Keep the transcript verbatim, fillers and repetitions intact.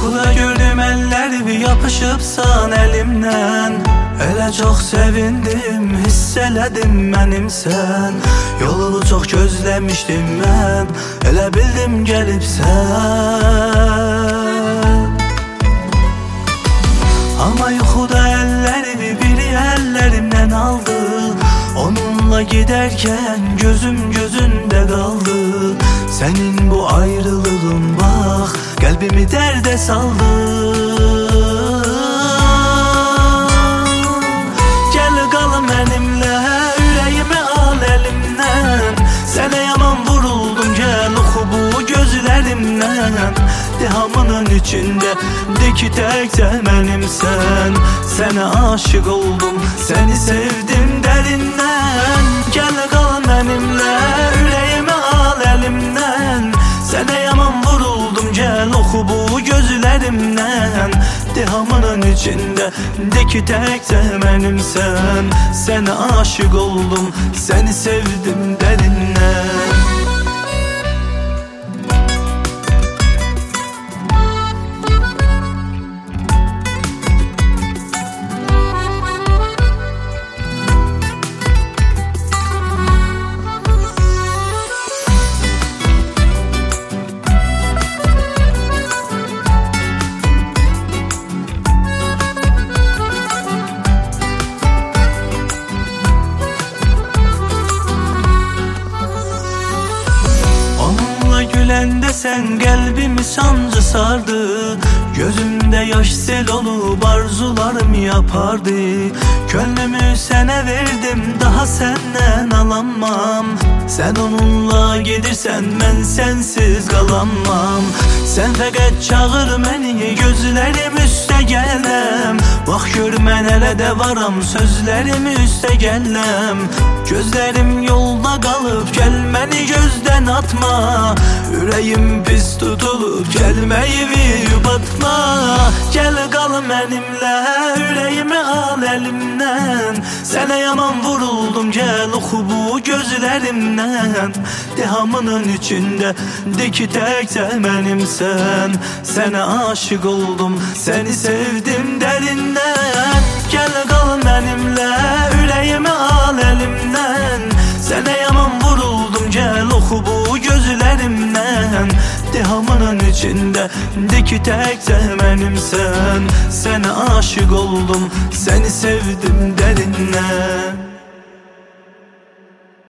Yuxuda gördüm ellerimi yapışıbsan elimden. Elə çox sevindim, hiss elədim mənimsən. Yolunu çox gözləmişdim mən, elə bildim gəlibsən. Ama yuxuda ellerimi biri ellerimden aldı. Onunla giderken gözüm gözünde kaldı. Senin bu ayrılığın bak kalbimi derde saldı. Gel kal benimle, yüreğimi al elimden. Sene yaman vuruldum, gel oku bu gözlerimden. Dehamının içinde de ki tekte benimsen. Sana aşık oldum, seni sevdim derinden. Gel kal benimle, yüreğimi al elimden. Sana yaman vuruldum, gel oku bu gözlerimden. Dehamının içinde de ki tekte benimsen. Sana aşık oldum, seni sevdim derinden. Gülende sen kalbimi sancı sardı. Gözümde yaş sel olup arzularım yapardı. Gönlümü sana verdim, daha senden alamam. Sen onunla gidersen ben sensiz kalamam. Sen fakat çağır beni, gözlerim üste gelem. Bak gör mən elə de varam, sözlerim üste gelem. Gözlerim yolda kalıp gel beni gözden atma. Yüreğim pis tutulup gelmeyi bir batma. Gel kal benimle, yüreğimi al elimden. Sana yaman vuruldum, gel oku bu gözlerimden. Dehamının içinde de ki tekte benimsen. Sana aşık oldum, seni sevdim derinden. Gel kal benimle, yüreğimi al elimden. Sana yaman vuruldum, gel oku bu gözlerimden. Dehamının içinde de ki tekte benimsen. Sana aşık oldum, seni sevdim derinden.